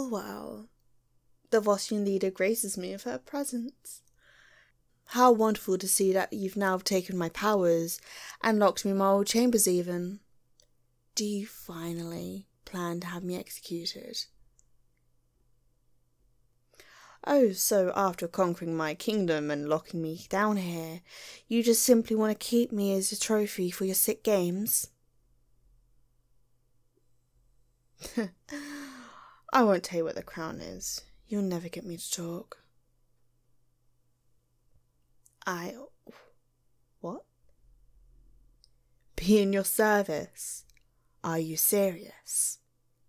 Well, well. The Vossian leader graces me with her presence. How wonderful to see that you've now taken my powers and locked me in my old chambers even. Do you finally plan to have me executed? Oh, so after conquering my kingdom and locking me down here, you just simply want to keep me as a trophy for your sick games? I won't tell you what the crown is. You'll never get me to talk. What? Be in your service? Are you serious?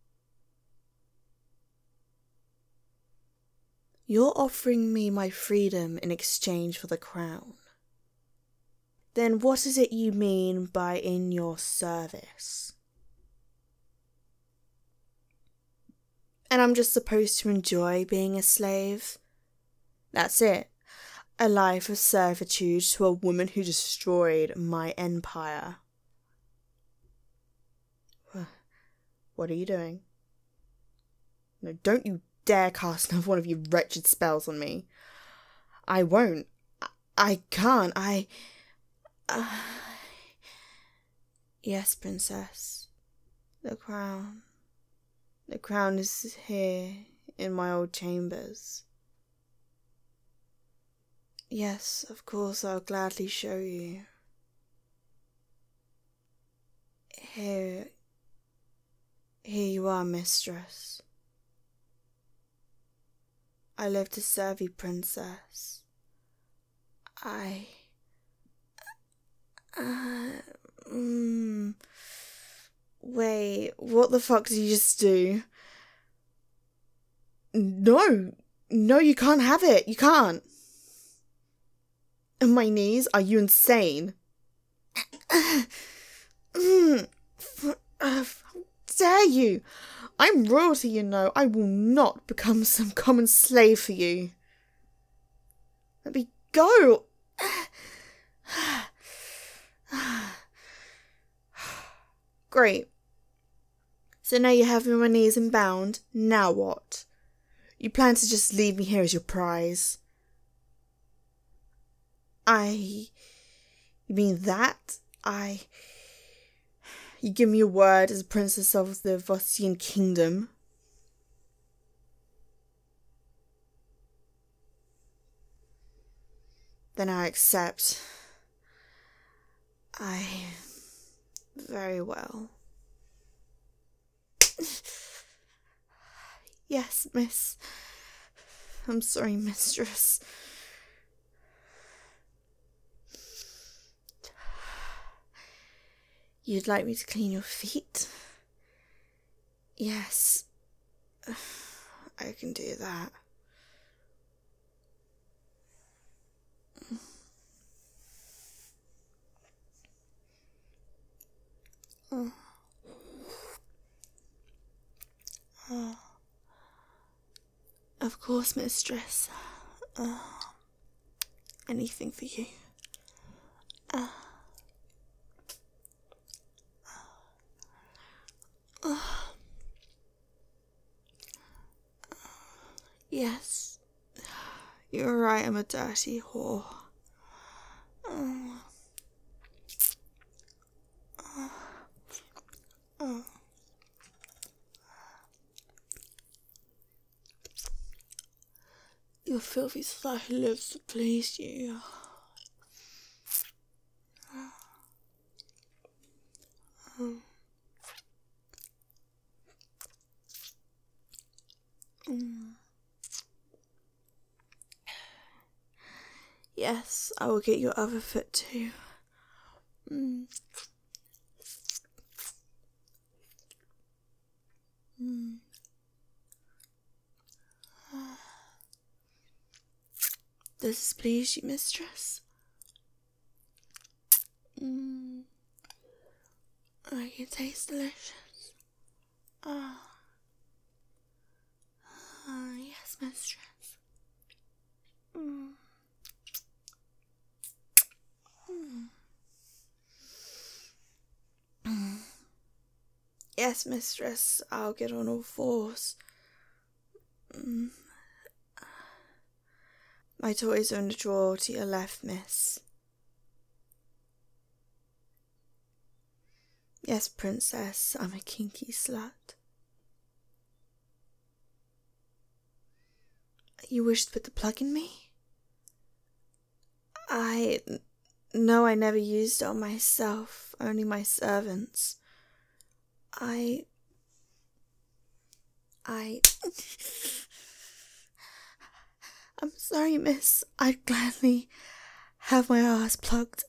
You're offering me my freedom in exchange for the crown. Then what is it you mean by in your service? And I'm just supposed to enjoy being a slave? That's it. A life of servitude to a woman who destroyed my empire. What are you doing? No, don't you dare cast another one of your wretched spells on me. I won't. I can't. Yes, princess. The crown. The crown is here in my old chambers. Yes, of course, I'll gladly show you. Here you are, mistress. I live to serve you, princess. Wait, what the fuck did you just do? No, you can't have it. You can't. On my knees? Are you insane? How dare you? I'm royalty, you know. I will not become some common slave for you. Let me go. Great. So now you have me on my knees and bound. Now what? You plan to just leave me here as your prize? You mean that? You give me your word as a princess of the Vossian kingdom? Then I accept. Very well. Yes, miss. I'm sorry, mistress. You'd like me to clean your feet? Yes. I can do that. Of course, mistress. Anything for you. Yes. You're right, I'm a dirty whore. Your filthy slut lives to please you. Yes, I will get your other foot too. Does this please you, mistress? It tastes delicious. Yes, mistress. Yes, mistress, I'll get on all fours. My toys are in the drawer to your left, miss. Yes, princess, I'm a kinky slut. You wish to put the plug in me? No, I never used it on myself, only my servants. I'm sorry, miss. I'd gladly have my arse plugged.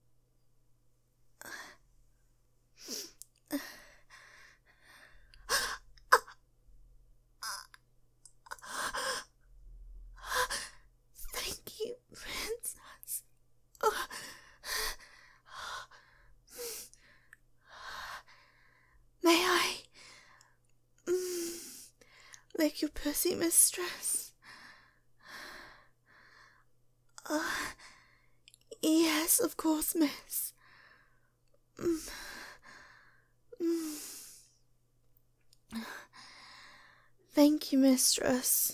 Thank you, princess. May I lick your pussy, mistress? Yes, of course, miss. Thank you, mistress.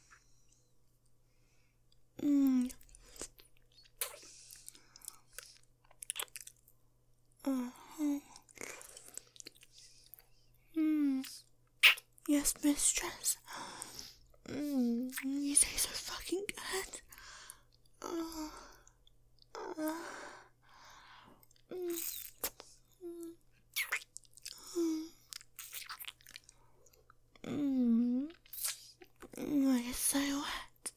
Yes, mistress. You taste so fucking good. It's so wet.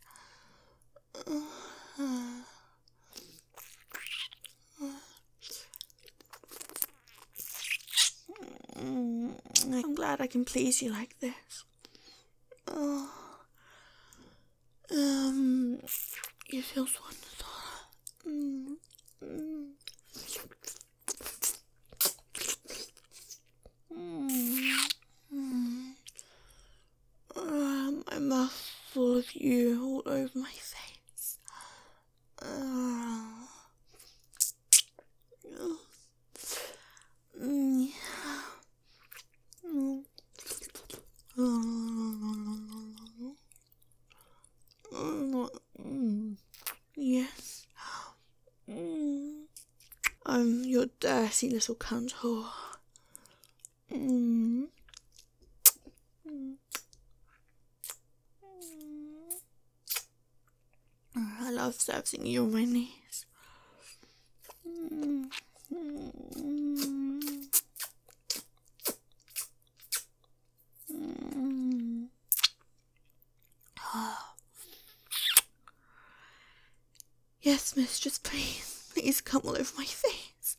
I'm glad I can please you like this. You feel wonderful. My mouth full of you all over my face. Yes. I'm your dirty little cunt whore. I love servicing you on my knees. Yes, mistress, please. Please come all over my face.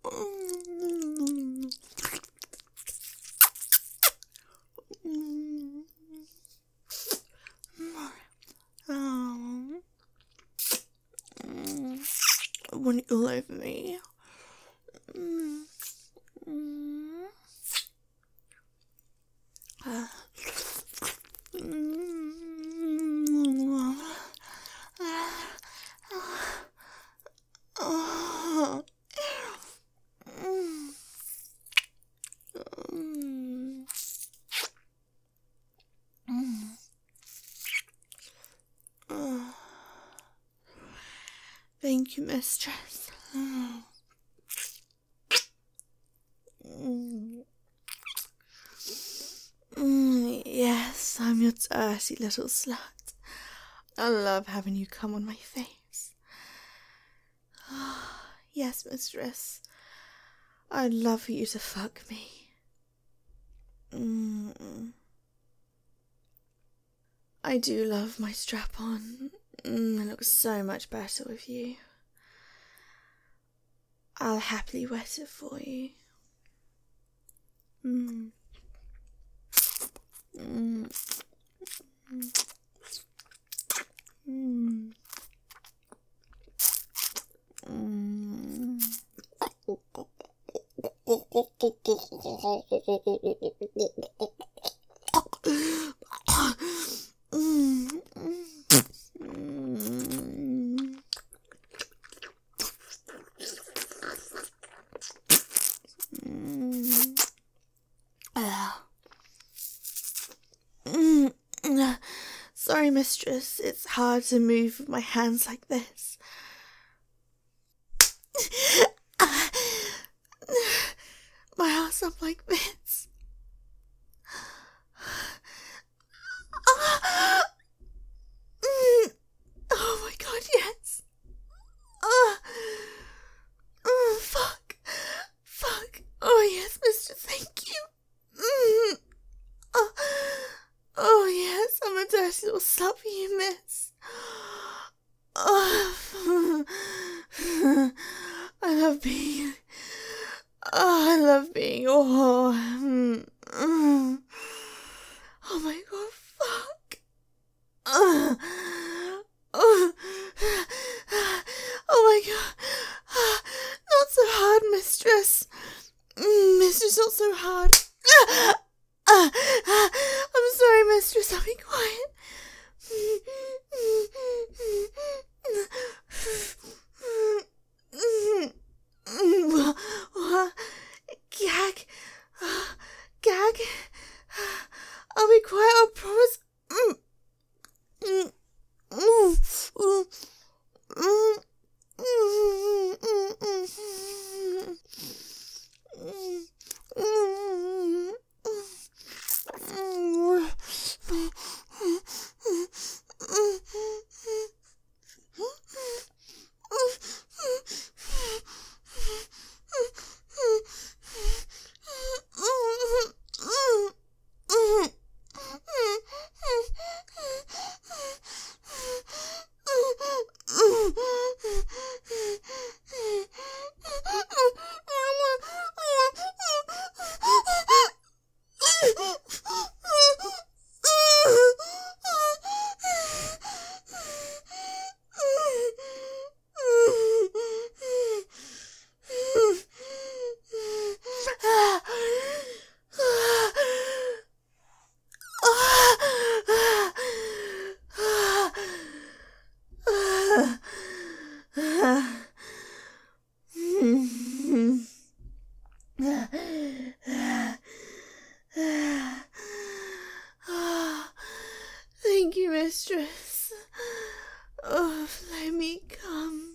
I want it all over me. Thank you, mistress. Yes, I'm your dirty little slut. I love having you come on my face. Yes, mistress. I'd love for you to fuck me. I do love my strap-on. It looks so much better with you. I'll happily wet it for you. sorry, mistress. It's hard to move with my hands like this. My arms up like this. Oh my god, yes. Fuck. Oh yes, mistress, thank you. Oh yes, I'm a dirty little slut for you, miss. I love being... I love being a whore. Oh my god, fuck. Oh my god. Not so hard, mistress. Mistress, not so hard. I'm sorry, mistress. I'll be quiet. Gag. Gag. I'll be quiet, I promise. Thank you, mistress. Oh, let me come.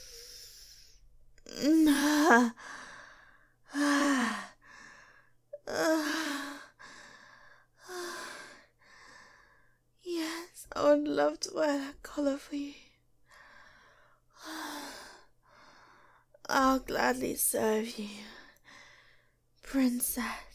Yes, I would love to wear that collar for you. I'll gladly serve you, princess.